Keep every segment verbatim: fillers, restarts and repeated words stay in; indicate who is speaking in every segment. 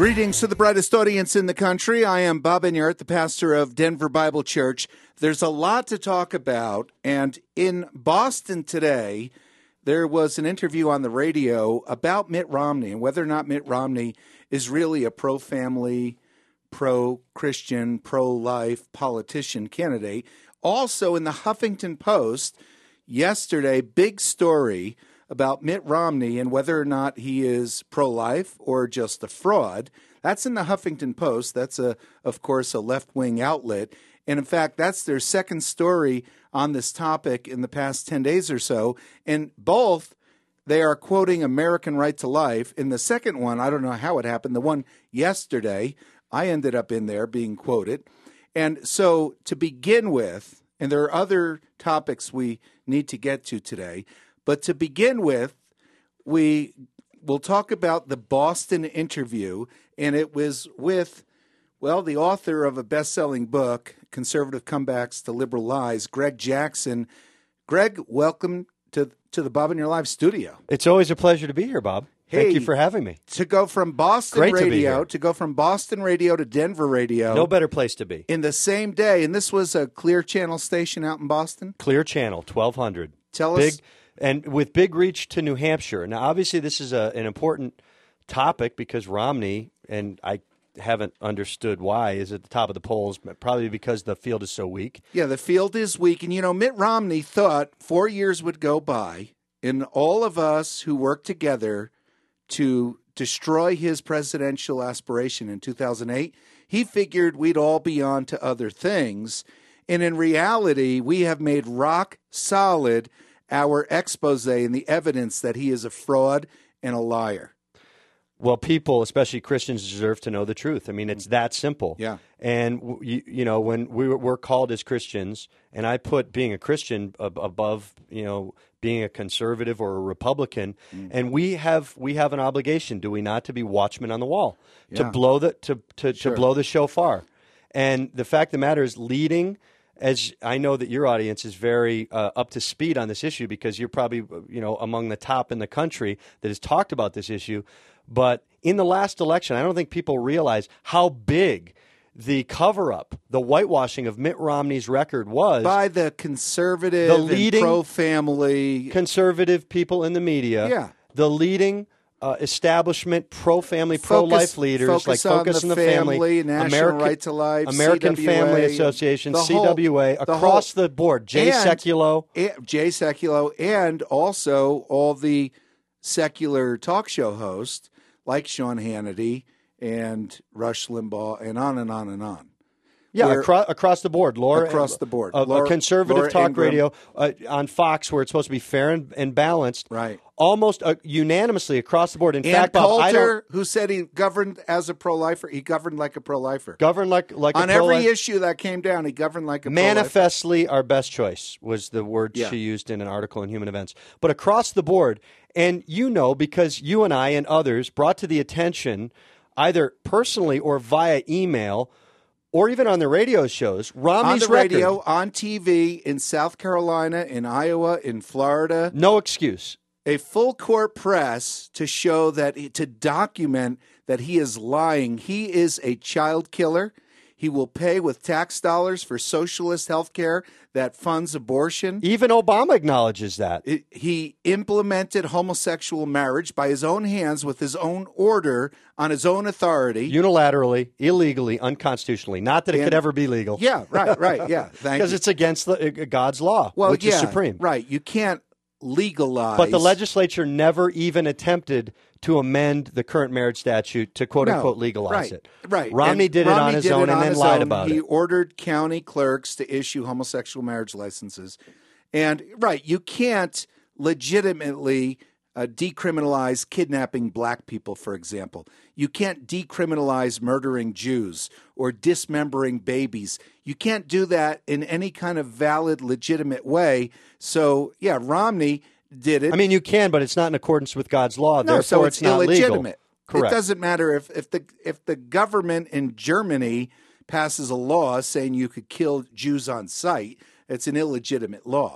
Speaker 1: Greetings to the brightest audience in the country. I am Bob Enyart, the pastor of Denver Bible Church. There's a lot to talk about, and in Boston today, there was an interview on the radio about Mitt Romney and whether or not Mitt Romney is really a pro-family, pro-Christian, pro-life politician candidate. Also in the Huffington Post, yesterday, big story about Mitt Romney and whether or not he is pro-life or just a fraud. That's in the Huffington Post. That's, a, of course, a left-wing outlet. And, in fact, that's their second story on this topic in the past ten days or so. And both, they are quoting American Right to Life. In the second one, I don't know how it happened. The one yesterday, I ended up in there being quoted. And so to begin with, and there are other topics we need to get to today, but to begin with, we will talk about the Boston interview, and it was with, well, the author of a best-selling book, Conservative Comebacks to Liberal Lies, Greg Jackson. Greg, welcome to to the Bob in Your Live studio.
Speaker 2: It's always a pleasure to be here, Bob.
Speaker 1: Hey,
Speaker 2: thank you for having me.
Speaker 1: To go from Boston
Speaker 2: Great
Speaker 1: radio,
Speaker 2: to,
Speaker 1: to go from Boston radio to Denver radio.
Speaker 2: No better place to be.
Speaker 1: In the same day, and this was a Clear Channel station out in Boston?
Speaker 2: Clear Channel, twelve hundred.
Speaker 1: Tell
Speaker 2: Big,
Speaker 1: us.
Speaker 2: And with big reach to New Hampshire. Now, obviously, this is a, an important topic because Romney, and I haven't understood why, is at the top of the polls, probably because the field is so weak.
Speaker 1: Yeah, the field is weak. And, you know, Mitt Romney thought four years would go by and all of us who worked together to destroy his presidential aspiration in two thousand eight, he figured we'd all be on to other things. And in reality, we have made rock solid our expose and the evidence that he is a fraud and a liar.
Speaker 2: Well, people, especially Christians, deserve to know the truth. I mean, it's that simple.
Speaker 1: Yeah.
Speaker 2: And, you, you know, when we were, we're called as Christians, and I put being a Christian ab- above, you know, being a conservative or a Republican, mm. and we have we have an obligation, do we not, to be watchmen on the wall, yeah. to blow the to to,
Speaker 1: sure.
Speaker 2: to blow the shofar. And the fact of the matter is, leading, as I know that your audience is very uh, up to speed on this issue because you're probably, you know, among the top in the country that has talked about this issue. But in the last election, I don't think people realize how big the cover-up, the whitewashing of Mitt Romney's record was
Speaker 1: by the conservative,
Speaker 2: the leading
Speaker 1: and pro-family,
Speaker 2: conservative people in the media.
Speaker 1: Yeah,
Speaker 2: the leading uh, establishment, pro-family, focus, pro-life leaders
Speaker 1: focus
Speaker 2: like Focus on the,
Speaker 1: on the Family,
Speaker 2: Family,
Speaker 1: National
Speaker 2: American,
Speaker 1: Right to Life,
Speaker 2: American
Speaker 1: C W A,
Speaker 2: Family Association,
Speaker 1: whole,
Speaker 2: C W A,
Speaker 1: the
Speaker 2: across
Speaker 1: whole,
Speaker 2: the board, Jay
Speaker 1: and,
Speaker 2: Sekulow.
Speaker 1: And, Jay Sekulow, and also all the secular talk show hosts like Sean Hannity and Rush Limbaugh, and on and on and on.
Speaker 2: Yeah,
Speaker 1: Where,
Speaker 2: across, across the board. Laura,
Speaker 1: across the board.
Speaker 2: A,
Speaker 1: Laura,
Speaker 2: a conservative
Speaker 1: Laura
Speaker 2: talk
Speaker 1: Ingraham.
Speaker 2: radio uh, on Fox where it's supposed to be fair and, and balanced.
Speaker 1: Right.
Speaker 2: Almost uh, unanimously across the board. In
Speaker 1: and
Speaker 2: fact, Bob,
Speaker 1: Coulter,
Speaker 2: I don't,
Speaker 1: who said he governed as a pro-lifer, he governed like a pro-lifer.
Speaker 2: Governed like, like
Speaker 1: On
Speaker 2: a
Speaker 1: every
Speaker 2: pro-life.
Speaker 1: issue that came down, he governed like a
Speaker 2: Manifestly our best choice was the word
Speaker 1: yeah.
Speaker 2: she used in an article in Human Events. But across the board, and you know because you and I and others brought to the attention either personally or via email or even on the radio shows, Romney's
Speaker 1: on the
Speaker 2: record,
Speaker 1: radio, on T V, in South Carolina, in Iowa, in Florida.
Speaker 2: No excuse.
Speaker 1: A full court press to show that, to document that he is lying. He is a child killer. He will pay with tax dollars for socialist health care that funds abortion.
Speaker 2: Even Obama acknowledges that.
Speaker 1: It, he implemented homosexual marriage by his own hands with his own order on his own authority.
Speaker 2: Unilaterally, illegally, unconstitutionally. Not that it
Speaker 1: and,
Speaker 2: could ever be legal.
Speaker 1: Yeah, right, right, yeah.
Speaker 2: Because it's against the, uh, God's law,
Speaker 1: well,
Speaker 2: which
Speaker 1: yeah,
Speaker 2: is supreme.
Speaker 1: Right, you can't legalize.
Speaker 2: But the legislature never even attempted to amend the current marriage statute to quote-unquote
Speaker 1: no,
Speaker 2: legalize
Speaker 1: right,
Speaker 2: it.
Speaker 1: Right.
Speaker 2: Romney
Speaker 1: and
Speaker 2: did
Speaker 1: Romney
Speaker 2: it on his
Speaker 1: did
Speaker 2: own
Speaker 1: on
Speaker 2: and then
Speaker 1: his
Speaker 2: lied
Speaker 1: own.
Speaker 2: about
Speaker 1: he
Speaker 2: it.
Speaker 1: He ordered county clerks to issue homosexual marriage licenses. And, right, you can't legitimately uh, decriminalize kidnapping black people, for example. You can't decriminalize murdering Jews or dismembering babies. You can't do that in any kind of valid, legitimate way. So, yeah, Romney did it.
Speaker 2: I mean, you can, but it's not in accordance with God's law.
Speaker 1: No,
Speaker 2: Therefore,
Speaker 1: so it's,
Speaker 2: it's not
Speaker 1: illegitimate.
Speaker 2: legal. Correct.
Speaker 1: It doesn't matter if, if the if the government in Germany passes a law saying you could kill Jews on sight. It's an illegitimate law.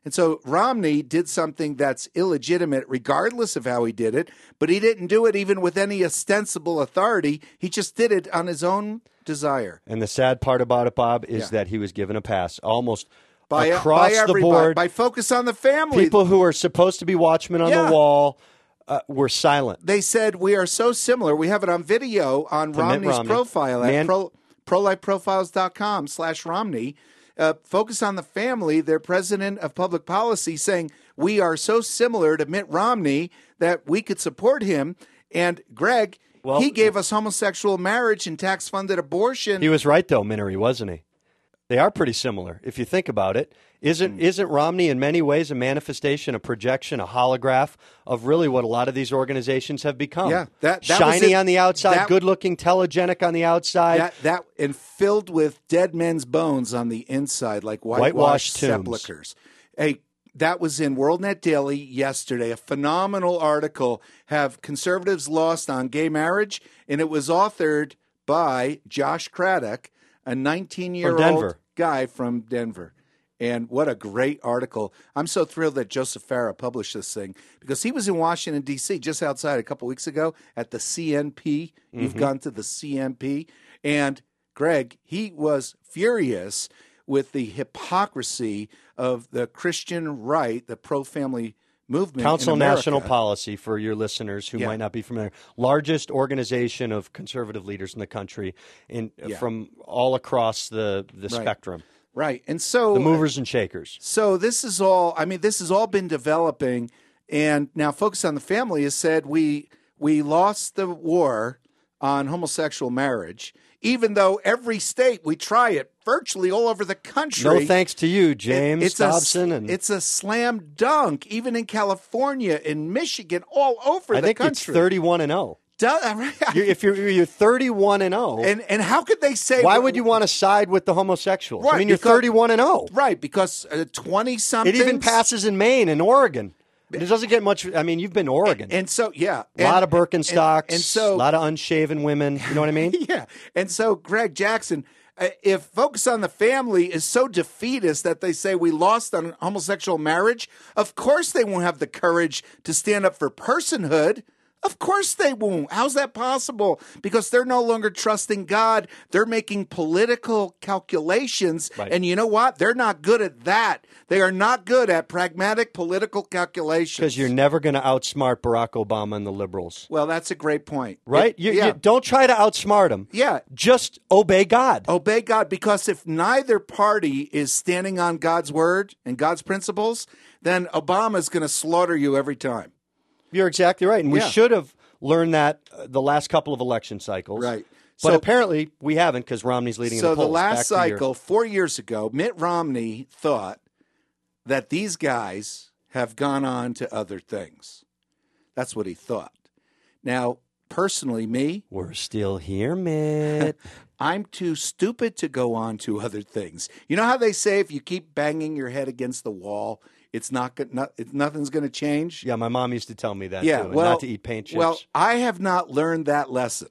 Speaker 1: And so Romney did something that's illegitimate regardless of how he did it, but he didn't do it even with any ostensible authority. He just did it on his own desire.
Speaker 2: And the sad part about it, Bob, is
Speaker 1: Yeah.
Speaker 2: that he was given a pass almost
Speaker 1: By,
Speaker 2: across
Speaker 1: by
Speaker 2: the
Speaker 1: everybody,
Speaker 2: board.
Speaker 1: by focus on the family.
Speaker 2: People who are supposed to be watchmen on
Speaker 1: Yeah.
Speaker 2: the wall uh, were silent.
Speaker 1: They said we are so similar. We have it on video on
Speaker 2: To Mitt
Speaker 1: Romney's
Speaker 2: Romney.
Speaker 1: profile
Speaker 2: Man-
Speaker 1: at pro, prolifeprofiles.com slash Romney. Uh, focus on the family, their president of public policy, saying we are so similar to Mitt Romney that we could support him. And Greg,
Speaker 2: Well-
Speaker 1: he gave us homosexual marriage and tax-funded abortion.
Speaker 2: He was right, though, Minnery, wasn't he? They are pretty similar, if you think about it. Isn't, isn't Romney in many ways a manifestation, a projection, a holograph of really what a lot of these organizations have become?
Speaker 1: Yeah, that- that was
Speaker 2: Shiny
Speaker 1: it.
Speaker 2: on the outside,
Speaker 1: That-
Speaker 2: good-looking, telegenic on the outside.
Speaker 1: That that and filled with dead men's bones on the inside, like whitewashed,
Speaker 2: Whitewashed tombs.
Speaker 1: sepulchres. Hey, that was in WorldNet Daily yesterday. A phenomenal article. Have conservatives lost on gay marriage? And it was authored by Josh Craddock, a nineteen-year-old
Speaker 2: Denver.
Speaker 1: guy from Denver. And what a great article. I'm so thrilled that Joseph Farah published this thing because he was in Washington, D C just outside a couple weeks ago at the C N P. You've
Speaker 2: Mm-hmm.
Speaker 1: gone to the C N P. And Greg, he was furious with the hypocrisy of the Christian right, the pro-family movement
Speaker 2: Council
Speaker 1: in
Speaker 2: on
Speaker 1: America.
Speaker 2: National Policy, for your listeners who
Speaker 1: Yeah.
Speaker 2: might not be familiar, largest organization of conservative leaders in the country in
Speaker 1: Yeah.
Speaker 2: from all across the, the
Speaker 1: Right.
Speaker 2: spectrum.
Speaker 1: Right. And so
Speaker 2: The movers and shakers.
Speaker 1: So this is all, I mean, this has all been developing, and now Focus on the Family has said we we lost the war on homosexual marriage, even though every state we try it virtually all over the country.
Speaker 2: No thanks to you,
Speaker 1: It-
Speaker 2: James
Speaker 1: it's
Speaker 2: Dobson.
Speaker 1: a,
Speaker 2: and
Speaker 1: it's a slam dunk, even in California, in Michigan, all over
Speaker 2: I
Speaker 1: the
Speaker 2: think
Speaker 1: country.
Speaker 2: it's thirty-one and oh.
Speaker 1: Do-
Speaker 2: You're, if you're, you're thirty-one and oh,
Speaker 1: and and how could they say?
Speaker 2: why would you want to side with the homosexuals? I
Speaker 1: Right,
Speaker 2: mean, you're
Speaker 1: because-
Speaker 2: thirty-one and oh.
Speaker 1: Right, because twenty something.
Speaker 2: It even passes in Maine and Oregon. It doesn't get much. I mean, you've been to Oregon.
Speaker 1: And so, yeah,
Speaker 2: a lot
Speaker 1: and-
Speaker 2: of Birkenstocks,
Speaker 1: and, and so
Speaker 2: a lot of unshaven women. You know what I mean?
Speaker 1: Yeah. And so, Greg Jackson, uh, if Focus on the Family is so defeatist that they say we lost on homosexual marriage, of course they won't have the courage to stand up for personhood. Of course they won't. How's that possible? Because they're no longer trusting God. They're making political calculations.
Speaker 2: Right.
Speaker 1: And you know what? They're not good at that. They are not good at pragmatic political calculations.
Speaker 2: Because you're never going to outsmart Barack Obama and the liberals.
Speaker 1: Well, that's a great point.
Speaker 2: Right?
Speaker 1: It-
Speaker 2: You,
Speaker 1: yeah.
Speaker 2: you don't try to outsmart them.
Speaker 1: Yeah.
Speaker 2: Just obey God.
Speaker 1: Obey God, because if neither party is standing on God's word and God's principles, then Obama's going to slaughter you every time.
Speaker 2: You're exactly right. And we
Speaker 1: Yeah.
Speaker 2: should have learned that uh, the last couple of election cycles.
Speaker 1: Right.
Speaker 2: But
Speaker 1: So-
Speaker 2: apparently we haven't because Romney's leading in
Speaker 1: So
Speaker 2: the polls.
Speaker 1: the last
Speaker 2: Back to your-
Speaker 1: cycle, four years ago, Mitt Romney thought that these guys have gone on to other things. That's what he thought. Now, personally, me,
Speaker 2: We're still here, Mitt.
Speaker 1: I'm too stupid to go on to other things. You know how they say if you keep banging your head against the wall, it's not, go- not it's, nothing's going to change?
Speaker 2: Yeah, my mom used to tell me that,
Speaker 1: Yeah,
Speaker 2: too. and
Speaker 1: well,
Speaker 2: not to eat paint chips.
Speaker 1: Well, I have not learned that lesson.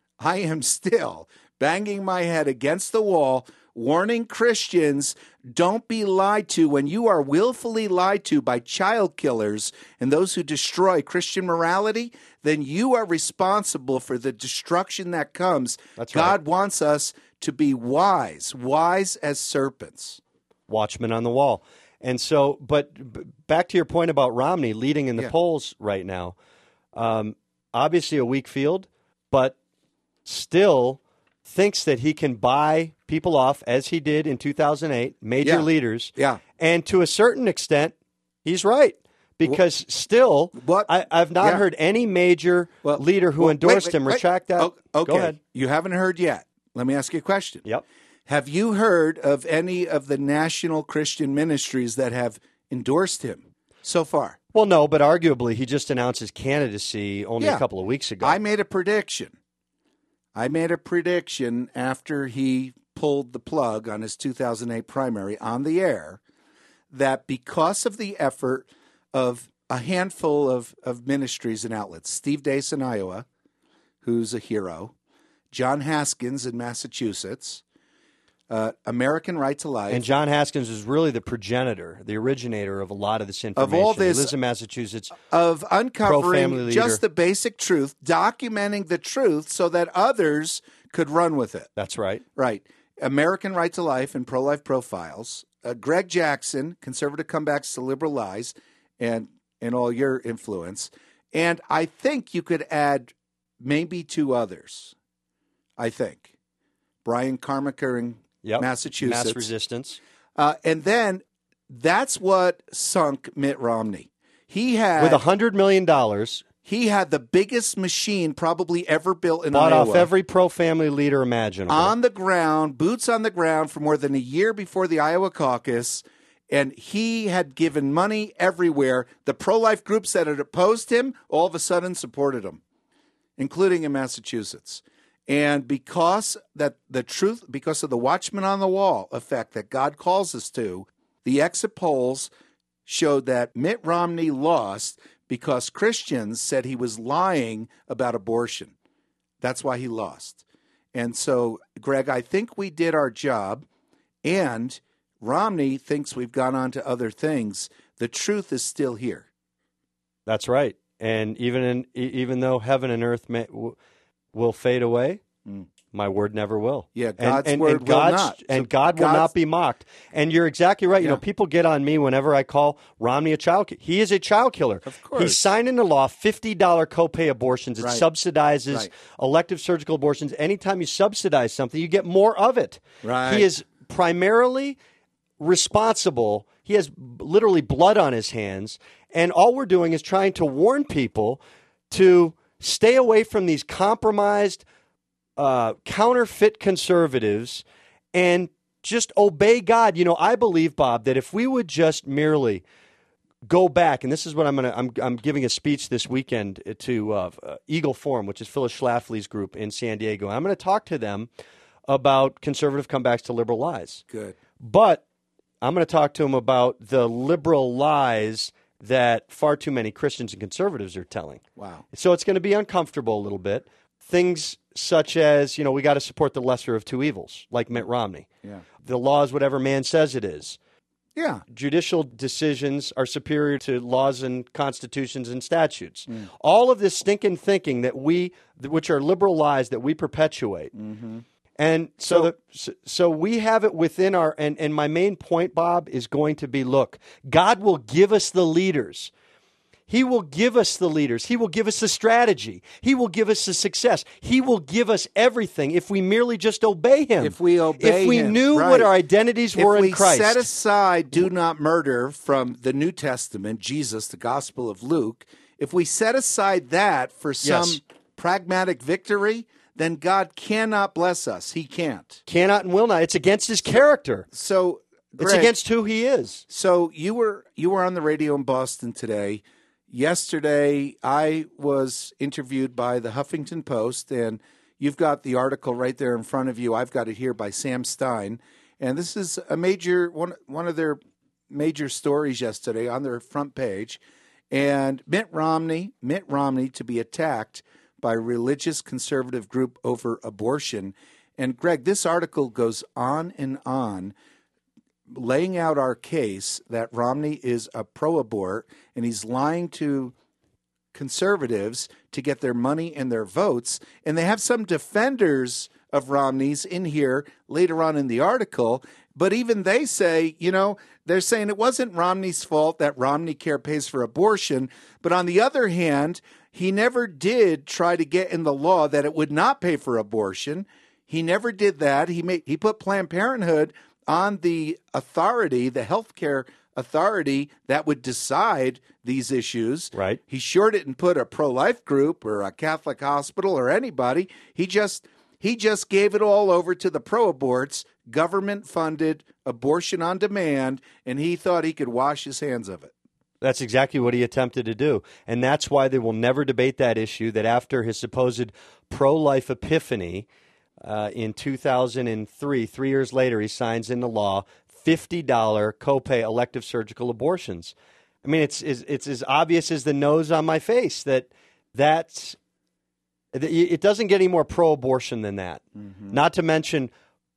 Speaker 1: I am still banging my head against the wall, warning Christians, don't be lied to when you are willfully lied to by child killers and those who destroy Christian morality, then you are responsible for the destruction that comes.
Speaker 2: That's right.
Speaker 1: God wants us to be wise, wise as serpents.
Speaker 2: Watchman on the wall. And so, but b- back to your point about Romney leading in the
Speaker 1: Yeah.
Speaker 2: polls right now. Um, obviously a weak field, but still thinks that he can buy people off, as he did in two thousand eight, major
Speaker 1: Yeah.
Speaker 2: leaders.
Speaker 1: Yeah.
Speaker 2: And to a certain extent, he's right. Because still,
Speaker 1: What-
Speaker 2: I, I've not
Speaker 1: Yeah.
Speaker 2: heard any major
Speaker 1: Well,
Speaker 2: leader who
Speaker 1: well,
Speaker 2: endorsed
Speaker 1: wait, wait,
Speaker 2: him
Speaker 1: wait.
Speaker 2: retract that.
Speaker 1: O- Okay.
Speaker 2: Go ahead.
Speaker 1: You haven't heard yet. Let me ask you a question.
Speaker 2: Yep.
Speaker 1: Have you heard of any of the national Christian ministries that have endorsed him so far?
Speaker 2: Well, no, but arguably he just announced his candidacy only
Speaker 1: Yeah.
Speaker 2: a couple of weeks ago.
Speaker 1: I made a prediction. I made a prediction after he pulled the plug on his two thousand eight primary on the air that because of the effort of a handful of, of ministries and outlets, Steve Deace in Iowa, who's a hero, John Haskins in Massachusetts, uh, American Right to Life.
Speaker 2: And John Haskins is really the progenitor, the originator of a lot of this information.
Speaker 1: Of all this,
Speaker 2: he lives in Massachusetts.
Speaker 1: Of uncovering
Speaker 2: pro-family
Speaker 1: just
Speaker 2: leader.
Speaker 1: the basic truth, documenting the truth so that others could run with it.
Speaker 2: That's right.
Speaker 1: Right. American Right to Life and Pro-Life Profiles. Uh, Greg Jackson, Conservative Comebacks to Liberal Lies, and, and all your influence. And I think you could add maybe two others. I think. Brian Carmaker in
Speaker 2: Yep.
Speaker 1: Massachusetts.
Speaker 2: Mass Resistance.
Speaker 1: Uh, and then that's what sunk Mitt Romney. He had
Speaker 2: With one hundred million dollars.
Speaker 1: He had the biggest machine probably ever built in
Speaker 2: Bought
Speaker 1: Iowa.
Speaker 2: off every pro-family leader imaginable.
Speaker 1: On the ground, boots on the ground for more than a year before the Iowa caucus. And he had given money everywhere. The pro-life groups that had opposed him all of a sudden supported him, including in Massachusetts. And because that the truth, because of the watchman on the wall effect that God calls us to, the exit polls showed that Mitt Romney lost because Christians said he was lying about abortion. That's why he lost. And so, Greg, I think we did our job, and Romney thinks we've gone on to other things. The truth is still here.
Speaker 2: That's right. And even in, even though heaven and earth may, w- will fade away, mm. my word never will.
Speaker 1: Yeah, God's
Speaker 2: and, and,
Speaker 1: word
Speaker 2: and God's,
Speaker 1: will not.
Speaker 2: And
Speaker 1: so
Speaker 2: God will
Speaker 1: God's,
Speaker 2: not be mocked. And you're exactly right. You
Speaker 1: yeah.
Speaker 2: know, people get on me whenever I call Romney a child killer. He is a child killer.
Speaker 1: Of course.
Speaker 2: He signed into law fifty dollars copay abortions. It
Speaker 1: right.
Speaker 2: subsidizes right. elective surgical abortions. Anytime you subsidize something, you get more of it.
Speaker 1: Right.
Speaker 2: He is primarily responsible. He has literally blood on his hands. And all we're doing is trying to warn people to stay away from these compromised, uh, counterfeit conservatives and just obey God. You know, I believe, Bob, that if we would just merely go back, and this is what I'm going to, I'm, I'm giving a speech this weekend to uh, uh, Eagle Forum, which is Phyllis Schlafly's group in San Diego. I'm going to talk to them about conservative comebacks to liberal lies.
Speaker 1: Good.
Speaker 2: But I'm going to talk to them about the liberal lies that far too many Christians and conservatives are telling.
Speaker 1: Wow.
Speaker 2: So it's going to be uncomfortable a little bit. Things such as, you know, we got to support the lesser of two evils, like Mitt Romney.
Speaker 1: Yeah.
Speaker 2: The law is whatever man says it is.
Speaker 1: Yeah.
Speaker 2: Judicial decisions are superior to laws and constitutions and statutes. Mm. All of this stinking thinking that we, which are liberal lies that we perpetuate.
Speaker 1: Mm-hmm.
Speaker 2: And so, so, the, so we have it within our, and, and my main point, Bob, is going to be, look, God will give us the leaders. He will give us the leaders. He will give us the strategy. He will give us the success. He will give us everything if we merely just obey him.
Speaker 1: If we obey
Speaker 2: If we
Speaker 1: him,
Speaker 2: knew
Speaker 1: right.
Speaker 2: what our identities were
Speaker 1: if
Speaker 2: in Christ.
Speaker 1: If we set aside do not murder from the New Testament, Jesus, the Gospel of Luke, if we set aside that for some
Speaker 2: Yes.
Speaker 1: pragmatic victory, then God cannot bless us. He can't.
Speaker 2: Cannot and will not. It's against his character.
Speaker 1: So, Greg,
Speaker 2: it's against who he is.
Speaker 1: So you were you were on the radio in Boston today. Yesterday, I was interviewed by the Huffington Post, and you've got the article right there in front of you. I've got it here by Sam Stein, and this is a major one one of their major stories yesterday on their front page. And Mitt Romney, Mitt Romney, to be attacked by a religious conservative group over abortion. And Greg, this article goes on and on, laying out our case that Romney is a pro-abort and he's lying to conservatives to get their money and their votes. And they have some defenders of Romney's in here later on in the article. But even they say, you know, they're saying it wasn't Romney's fault that Romney Care pays for abortion. But on the other hand, he never did try to get in the law that it would not pay for abortion. He never did that. He made he put Planned Parenthood on the authority, the healthcare authority that would decide these issues.
Speaker 2: Right.
Speaker 1: He sure didn't put a pro-life group or a Catholic hospital or anybody. He just he just gave it all over to the pro-aborts, government-funded abortion on demand, and he thought he could wash his hands of it.
Speaker 2: That's exactly what he attempted to do. And that's why they will never debate that issue, that after his supposed pro-life epiphany uh, in two thousand three, three years later, he signs into law fifty dollars copay elective surgical abortions. I mean, it's, it's, it's as obvious as the nose on my face that that's, it doesn't get any more pro-abortion than that. Mm-hmm. Not to mention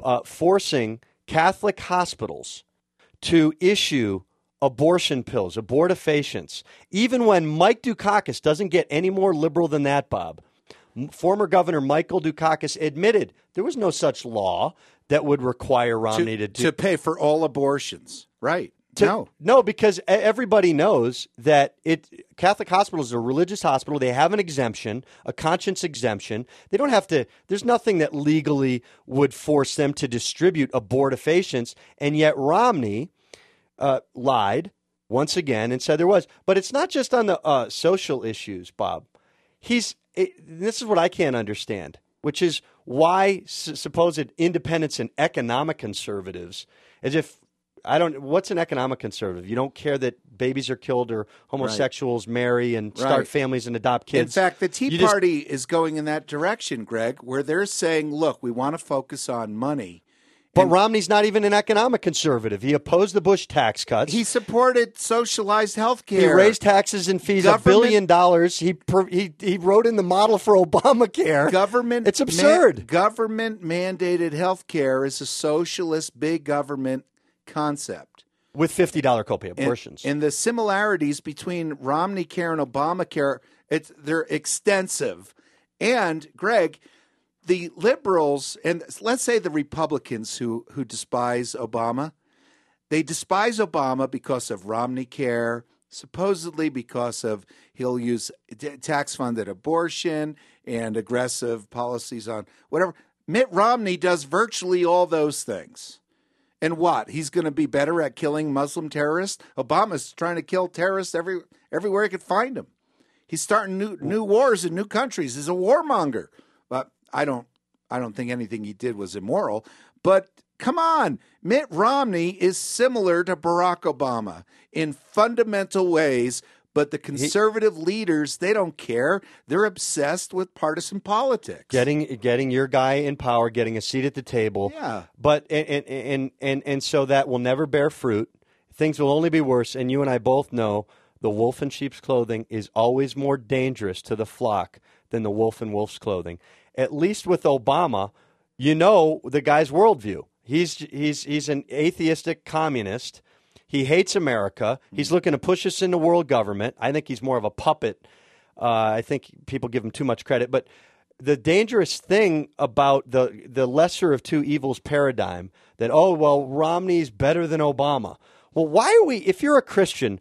Speaker 2: uh, forcing Catholic hospitals to issue abortion pills, abortifacients, even when Mike Dukakis doesn't get any more liberal than that, Bob. Former Governor Michael Dukakis admitted there was no such law that would require Romney to, to do
Speaker 1: to pay for all abortions. Right.
Speaker 2: To,
Speaker 1: no.
Speaker 2: No, because everybody knows that it Catholic hospitals is a religious hospital. They have an exemption, a conscience exemption. They don't have to, there's nothing that legally would force them to distribute abortifacients. And yet Romney uh, lied once again and said there was. But it's not just on the uh, social issues, Bob. He's, it, this is what I can't understand, which is why s- supposed independents and economic conservatives, as if, I don't. What's an economic conservative? You don't care that babies are killed or homosexuals right. marry and start
Speaker 1: right.
Speaker 2: families and adopt kids.
Speaker 1: In fact, the Tea
Speaker 2: you
Speaker 1: Party just, is going in that direction, Greg, where they're saying, look, we want to focus on money.
Speaker 2: But and Romney's not even an economic conservative. He opposed the Bush tax cuts.
Speaker 1: He supported socialized health care.
Speaker 2: He raised taxes and fees a billion dollars. He he he wrote in the model for Obamacare.
Speaker 1: Government,
Speaker 2: it's absurd.
Speaker 1: Man, government mandated health care is a socialist big government concept.
Speaker 2: With fifty dollars copay abortions.
Speaker 1: And, and the similarities between Romney Care and Obamacare, it's, they're extensive. And, Greg, the liberals, and let's say the Republicans who, who despise Obama, they despise Obama because of Romney Care, supposedly because of he'll use tax-funded abortion and aggressive policies on whatever. Mitt Romney does virtually all those things. And what? He's going to be better at killing Muslim terrorists? Obama's trying to kill terrorists every everywhere he could find them. He's starting new new wars in new countries. He's a warmonger. But I don't I don't think anything he did was immoral. But come on, Mitt Romney is similar to Barack Obama in fundamental ways. But the conservative he, leaders, they don't care. They're obsessed with partisan politics.
Speaker 2: Getting getting your guy in power, getting a seat at the table.
Speaker 1: Yeah.
Speaker 2: But and and and and so that will never bear fruit. Things will only be worse. And you and I both know the wolf in sheep's clothing is always more dangerous to the flock than the wolf in wolf's clothing. At least with Obama, you know the guy's worldview. He's he's he's an atheistic communist. He hates America. He's looking to push us into world government. I think he's more of a puppet. Uh, I think people give him too much credit. But the dangerous thing about the the lesser of two evils paradigm that, oh, well, Romney's better than Obama. Well, why are we, if you're a Christian,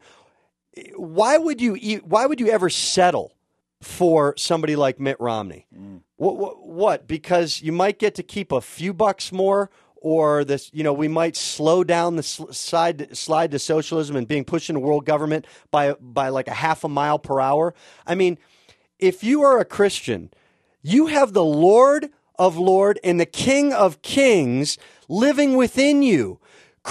Speaker 2: why would you why would you ever settle for somebody like Mitt Romney? Mm. What, what, what? Because you might get to keep a few bucks more. Or this, you know, we might slow down the slide slide to socialism and being pushed into world government by by like a half a mile per hour. I mean, if you are a Christian, you have the Lord of Lords and the King of Kings living within you,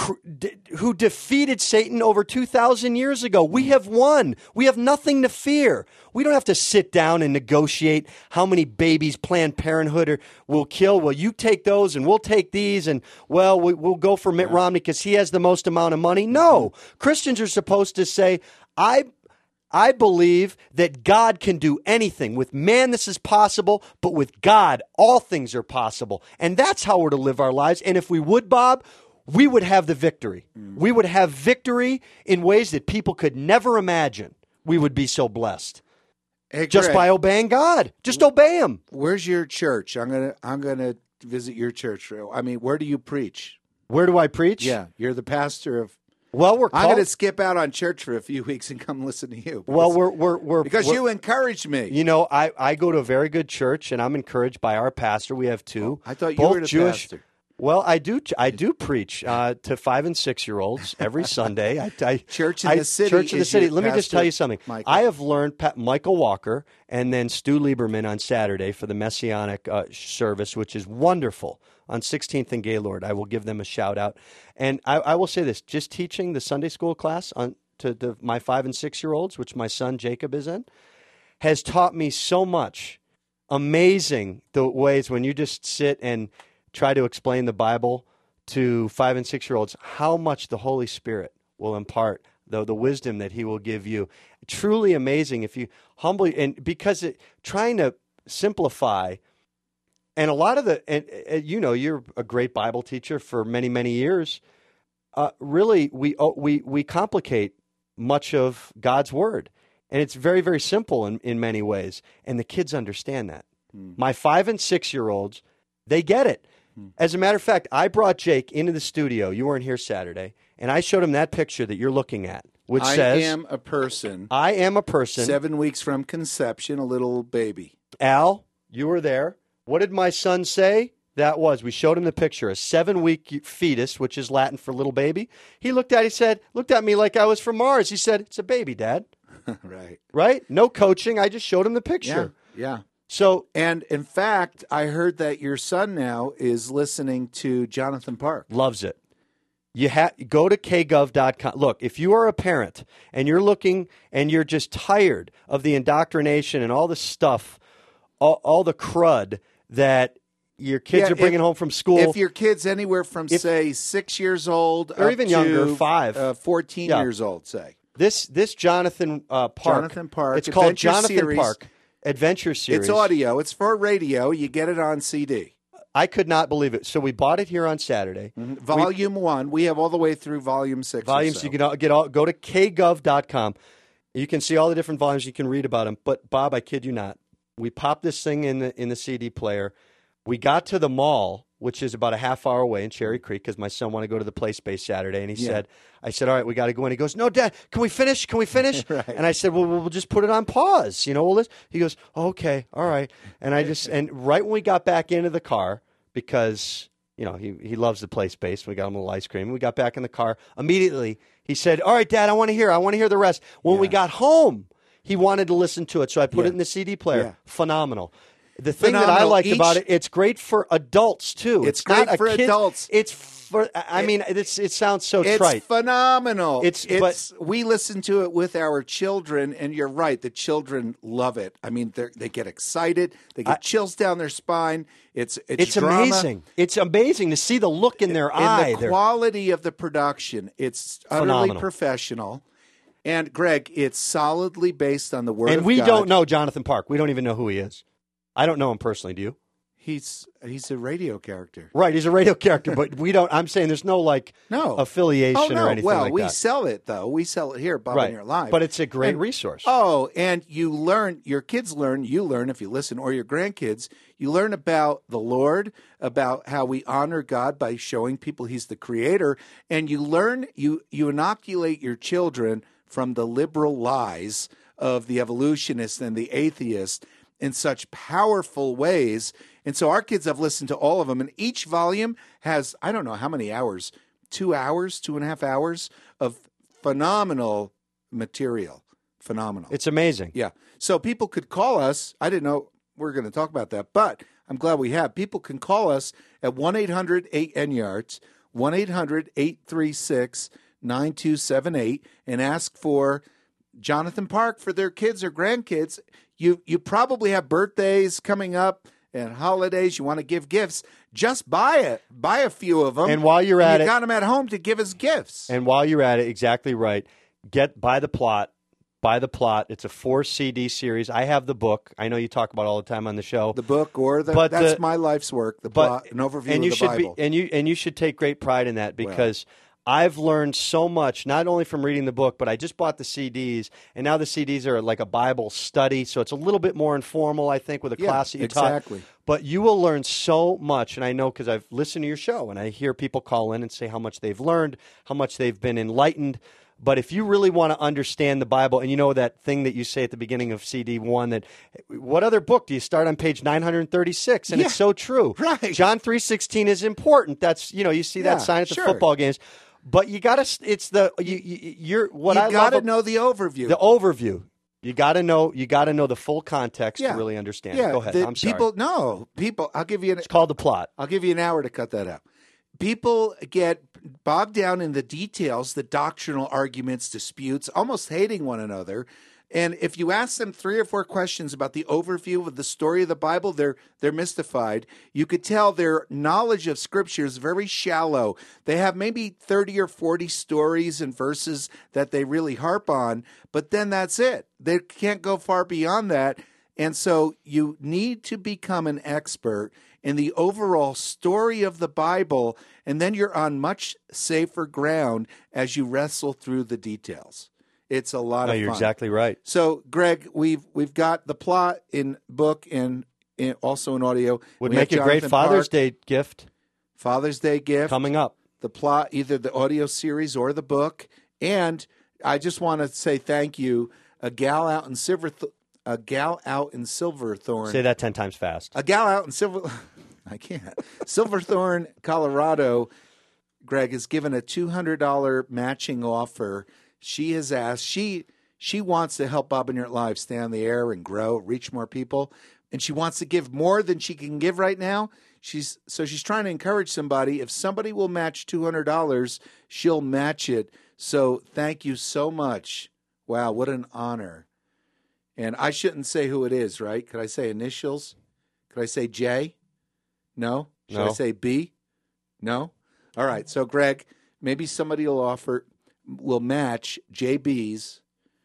Speaker 2: who defeated Satan over two thousand years ago. We have won. We have nothing to fear. We don't have to sit down and negotiate how many babies Planned Parenthood are, will kill. Well, you take those and we'll take these, and, well, we, we'll go for Mitt yeah. Romney because he has the most amount of money. No. Christians are supposed to say, I I believe that God can do anything. With man, this is possible, but with God, all things are possible. And that's how we're to live our lives. And if we would, Bob, we would have the victory. Mm. We would have victory in ways that people could never imagine. We would be so blessed.
Speaker 1: Hey,
Speaker 2: just
Speaker 1: Greg,
Speaker 2: by obeying God. Just obey him.
Speaker 1: Where's your church? I'm gonna I'm gonna visit your church. I mean, where do you preach?
Speaker 2: Where do I preach?
Speaker 1: Yeah, you're the pastor of.
Speaker 2: Well, we're. Called,
Speaker 1: I'm going to skip out on church for a few weeks and come listen to you.
Speaker 2: Because, well, we're we're we're
Speaker 1: because
Speaker 2: we're,
Speaker 1: you encouraged me.
Speaker 2: You know, I, I go to a very good church, and I'm encouraged by our pastor. We have two.
Speaker 1: Oh, I thought you
Speaker 2: both
Speaker 1: were the
Speaker 2: Jewish,
Speaker 1: pastor.
Speaker 2: Well, I do. I do preach uh, to five and six year olds every Sunday. I, I
Speaker 1: church in
Speaker 2: I,
Speaker 1: the city.
Speaker 2: Church in the city. Let me just tell you something.
Speaker 1: Michael.
Speaker 2: I have learned Pat, Michael Walker and then Stu Lieberman on Saturday for the Messianic uh, service, which is wonderful. On sixteenth and Gaylord, I will give them a shout out. And I, I will say this: just teaching the Sunday school class on to the, my five and six year olds, which my son Jacob is in, has taught me so much. Amazing the ways when you just sit and try to explain the Bible to five and six year olds, how much the Holy Spirit will impart, though the wisdom that He will give you. Truly amazing if you humbly, and because it, trying to simplify And a lot of the, and, and you know, you're a great Bible teacher for many, many years. Uh, really, we oh, we we complicate much of God's word, and it's very, very simple in, in many ways. And the kids understand that. Hmm. My five and six year olds, they get it. Hmm. As a matter of fact, I brought Jake into the studio. You weren't here Saturday, and I showed him that picture that you're looking at, which
Speaker 1: I
Speaker 2: says,
Speaker 1: "I am a person.
Speaker 2: I am a person.
Speaker 1: Seven weeks from conception, a little baby."
Speaker 2: Al, you were there. What did my son say? That was, we showed him the picture, a seven-week fetus, which is Latin for little baby. He looked at, he said, looked at me like I was from Mars. He said, it's a baby, Dad.
Speaker 1: Right.
Speaker 2: Right? No coaching. I just showed him the picture.
Speaker 1: Yeah. Yeah.
Speaker 2: So,
Speaker 1: and in fact, I heard that your son now is listening to Jonathan Park.
Speaker 2: Loves it. You ha- go to k gov dot com. Look, if you are a parent and you're looking and you're just tired of the indoctrination and all the stuff, all, all the crud that your kids
Speaker 1: yeah,
Speaker 2: are bringing
Speaker 1: if,
Speaker 2: home from school.
Speaker 1: If your kid's anywhere from,
Speaker 2: if,
Speaker 1: say, six years old
Speaker 2: or
Speaker 1: up
Speaker 2: even
Speaker 1: to,
Speaker 2: younger, five,
Speaker 1: uh, fourteen
Speaker 2: yeah.
Speaker 1: years old, say.
Speaker 2: This this Jonathan uh, Park.
Speaker 1: Jonathan Park.
Speaker 2: It's called
Speaker 1: Adventure
Speaker 2: Jonathan
Speaker 1: series.
Speaker 2: Park Adventure Series.
Speaker 1: It's audio. It's for radio. You get it on C D.
Speaker 2: I could not believe it. So we bought it here on Saturday.
Speaker 1: Mm-hmm. Volume we, one. We have all the way through volume six.
Speaker 2: Volumes.
Speaker 1: So.
Speaker 2: You can all, get all. Go to k gov dot com. You can see all the different volumes. You can read about them. But Bob, I kid you not. We popped this thing in the in the C D player. We got to the mall, which is about a half hour away in Cherry Creek, because my son wanted to go to the play space Saturday, and he yeah. said, "I said, all right, we got to go in." He goes, "No, Dad, can we finish? Can we finish?"
Speaker 1: Right.
Speaker 2: And I said, "Well, we'll just put it on pause, you know." We'll just, he goes, oh, "Okay, all right." And I just and right when we got back into the car, because you know he he loves the play space, we got him a little ice cream. We got back in the car immediately. He said, "All right, Dad, I want to hear. I want to hear the rest." When yeah. we got home, he wanted to listen to it, so I put
Speaker 1: yeah.
Speaker 2: it in the C D player. Yeah. Phenomenal. The thing
Speaker 1: Phenomenal.
Speaker 2: that I liked
Speaker 1: Each,
Speaker 2: about it, it's great for adults too.
Speaker 1: It's,
Speaker 2: it's
Speaker 1: great
Speaker 2: not
Speaker 1: for
Speaker 2: a kid,
Speaker 1: adults.
Speaker 2: It's for. I mean, it's it sounds so
Speaker 1: it's
Speaker 2: trite.
Speaker 1: It's phenomenal.
Speaker 2: It's,
Speaker 1: it's
Speaker 2: but,
Speaker 1: we listen to it with our children, and you're right. The children love it. I mean, they they get excited. They get I, chills down their spine. It's it's,
Speaker 2: it's
Speaker 1: drama.
Speaker 2: amazing. It's amazing to see the look in their
Speaker 1: in
Speaker 2: eye.
Speaker 1: The quality of the production. It's utterly
Speaker 2: phenomenal.
Speaker 1: Professional. And Greg, it's solidly based on the Word
Speaker 2: and
Speaker 1: of
Speaker 2: we
Speaker 1: God.
Speaker 2: don't know Jonathan Park. We don't even know who he is. I don't know him personally. Do you?
Speaker 1: He's he's a radio character.
Speaker 2: Right, he's a radio character, but we don't. I'm saying there's no like
Speaker 1: no
Speaker 2: affiliation
Speaker 1: oh, no.
Speaker 2: or anything
Speaker 1: well,
Speaker 2: like
Speaker 1: we
Speaker 2: that.
Speaker 1: sell it though. We sell it here, Bob
Speaker 2: right.
Speaker 1: and Your Live.
Speaker 2: But it's a great
Speaker 1: and,
Speaker 2: resource.
Speaker 1: Oh, and you learn. Your kids learn. You learn if you listen, or your grandkids. You learn about the Lord, about how we honor God by showing people He's the Creator, and you learn. You you inoculate your children from the liberal lies of the evolutionists and the atheists in such powerful ways. And so our kids have listened to all of them, and each volume has, I don't know how many hours, two hours, two and a half hours of phenomenal material. Phenomenal.
Speaker 2: It's amazing.
Speaker 1: Yeah. So people could call us. I didn't know we were going to talk about that, but I'm glad we have. People can call us at one eight hundred eight N yards, one eight hundred eight three six nine two seven eight, and ask for Jonathan Park for their kids or grandkids. You you probably have birthdays coming up and holidays. You want to give gifts. Just buy it. Buy a few of them.
Speaker 2: And while you're at
Speaker 1: you
Speaker 2: it,
Speaker 1: got them at home to give as gifts.
Speaker 2: And while you're at it, exactly right. Get buy the plot. Buy the plot. It's a four C D series. I have the book. I know you talk about it all the time on the show.
Speaker 1: The book or the
Speaker 2: but
Speaker 1: that's
Speaker 2: the,
Speaker 1: my life's work. The
Speaker 2: but,
Speaker 1: plot, an overview
Speaker 2: and you
Speaker 1: of the
Speaker 2: should
Speaker 1: Bible.
Speaker 2: Be, and you and you should take great pride in that, because
Speaker 1: well.
Speaker 2: I've learned so much, not only from reading the book, but I just bought the C Ds, and now the C Ds are like a Bible study, so it's a little bit more informal, I think, with a
Speaker 1: yeah,
Speaker 2: class that you
Speaker 1: exactly.
Speaker 2: taught. But you will learn so much, and I know because I've listened to your show, and I hear people call in and say how much they've learned, how much they've been enlightened. But if you really want to understand the Bible, and you know that thing that you say at the beginning of C D one, that what other book do you start on page nine hundred thirty-six? And
Speaker 1: yeah,
Speaker 2: it's so true.
Speaker 1: Right.
Speaker 2: John three sixteen is important. That's, you know, you see that
Speaker 1: yeah,
Speaker 2: sign at the
Speaker 1: sure.
Speaker 2: football games. But you got to, it's the, you, you, you're, what
Speaker 1: you
Speaker 2: I
Speaker 1: gotta
Speaker 2: love.
Speaker 1: know the overview.
Speaker 2: The overview. You got to know, you got to know the full context
Speaker 1: yeah.
Speaker 2: to really understand
Speaker 1: yeah.
Speaker 2: it. Go ahead.
Speaker 1: The,
Speaker 2: I'm sorry.
Speaker 1: People, no, people, I'll give you an,
Speaker 2: it's called the plot.
Speaker 1: I'll give you an hour to cut that out. People get bogged down in the details, the doctrinal arguments, disputes, almost hating one another. And if you ask them three or four questions about the overview of the story of the Bible, they're they're mystified. You could tell their knowledge of Scripture is very shallow. They have maybe thirty or forty stories and verses that they really harp on, but then that's it. They can't go far beyond that. And so you need to become an expert in the overall story of the Bible, and then you're on much safer ground as you wrestle through the details. It's a lot
Speaker 2: no,
Speaker 1: of fun.
Speaker 2: You're exactly right.
Speaker 1: So, Greg, we've we've got the plot in book and in, also in audio.
Speaker 2: Would
Speaker 1: we
Speaker 2: make a great
Speaker 1: Jonathan
Speaker 2: Father's
Speaker 1: Park,
Speaker 2: Day gift.
Speaker 1: Father's Day gift
Speaker 2: coming up.
Speaker 1: The plot, either the audio series or the book. And I just want to say thank you, a gal out in Silver, a gal out in Silverthorne.
Speaker 2: Say that ten times fast.
Speaker 1: A gal out in Silver, I can't. Silverthorne, Colorado. Greg has given a two hundred dollars matching offer. She has asked, she she wants to help Bob and Your Live stay on the air and grow, reach more people, and she wants to give more than she can give right now. She's so she's trying to encourage somebody. If somebody will match two hundred dollars, she'll match it. So thank you so much. Wow, what an honor. And I shouldn't say who it is, right? Could I say initials? Could I say J? No? Should
Speaker 2: no.
Speaker 1: I say B? No? All right. So, Greg, maybe somebody will offer, will match J B's,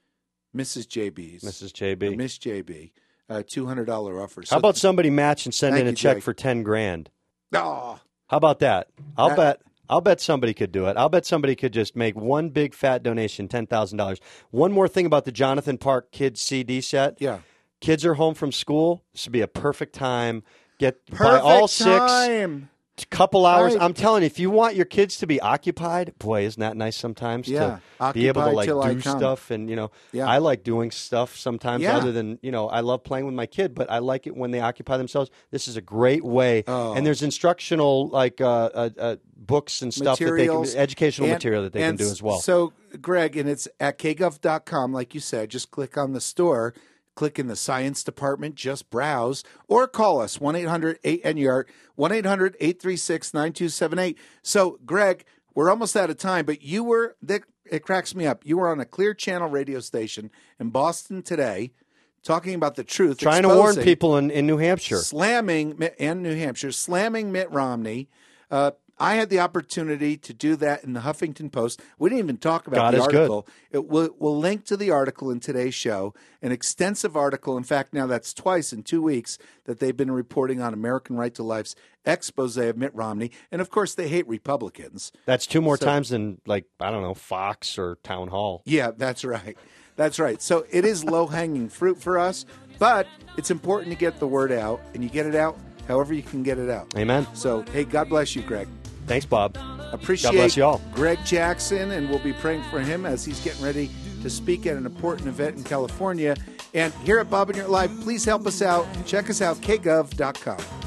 Speaker 1: Missus J B's.
Speaker 2: Missus J B.
Speaker 1: Miss J B. A two hundred dollars offer. So
Speaker 2: How about somebody match and send in a
Speaker 1: you,
Speaker 2: check
Speaker 1: Jake.
Speaker 2: for ten grand?
Speaker 1: Oh,
Speaker 2: How about that? I'll
Speaker 1: That-
Speaker 2: bet. I'll bet somebody could do it. I'll bet somebody could just make one big fat donation, ten thousand dollars. One more thing about the Jonathan Park Kids C D set.
Speaker 1: yeah.
Speaker 2: Kids are home from school. This would be a perfect time. Get
Speaker 1: Perfect
Speaker 2: buy all six.
Speaker 1: time.
Speaker 2: Couple hours.
Speaker 1: Right.
Speaker 2: I'm telling you, if you want your kids to be occupied, boy, isn't that nice sometimes
Speaker 1: Yeah.
Speaker 2: to be able to
Speaker 1: Occupied
Speaker 2: like
Speaker 1: till I
Speaker 2: do
Speaker 1: come.
Speaker 2: stuff. And you know,
Speaker 1: Yeah.
Speaker 2: I like doing stuff sometimes
Speaker 1: Yeah.
Speaker 2: other than, you know, I love playing with my kid, but I like it when they occupy themselves. This is a great way.
Speaker 1: Oh.
Speaker 2: And there's instructional like uh, uh, uh, books and stuff
Speaker 1: Materials.
Speaker 2: that they can, educational
Speaker 1: And-
Speaker 2: material that they
Speaker 1: and
Speaker 2: can do as well.
Speaker 1: So, Greg, and it's at k gov dot com, like you said. Just click on the store, click in the science department, just browse, or call us, one eight hundred eight N Y A R D, one eight hundred eight three six nine two seven eight. So, Greg, we're almost out of time, but you were, that, it cracks me up. You were on a Clear Channel radio station in Boston today talking about the truth.
Speaker 2: Trying to warn
Speaker 1: exposing-
Speaker 2: people in, in New Hampshire.
Speaker 1: slamming Mitt- and New Hampshire, slamming Mitt Romney. Uh, I had the opportunity to do that in the Huffington Post. We didn't even talk about
Speaker 2: God
Speaker 1: the
Speaker 2: is good.
Speaker 1: article. It will, we'll link to the article in today's show, an extensive article. In fact, now that's twice in two weeks that they've been reporting on American Right to Life's expose of Mitt Romney. And, of course, they hate Republicans.
Speaker 2: That's two more
Speaker 1: So-
Speaker 2: times than, like, I don't know, Fox or Town Hall.
Speaker 1: Yeah, that's right. That's right. So it is low-hanging fruit for us, but it's important to get the word out, and you get it out however you can get it out.
Speaker 2: Amen.
Speaker 1: So, hey, God bless you, Greg.
Speaker 2: Thanks, Bob.
Speaker 1: Appreciate
Speaker 2: God bless you all.
Speaker 1: Greg Jackson, and we'll be praying for him as he's getting ready to speak at an important event in California. And here at Bob and Your Life, please help us out. Check us out, k gov dot com.